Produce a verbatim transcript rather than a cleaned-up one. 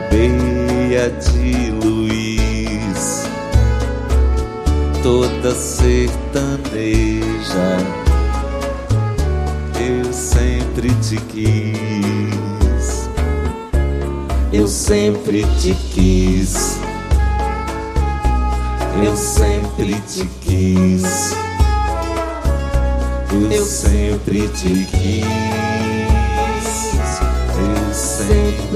bobeia de Luiz, toda sertaneja, eu sempre te quis, eu sempre te quis, eu sempre te quis, eu sempre te quis, eu sempre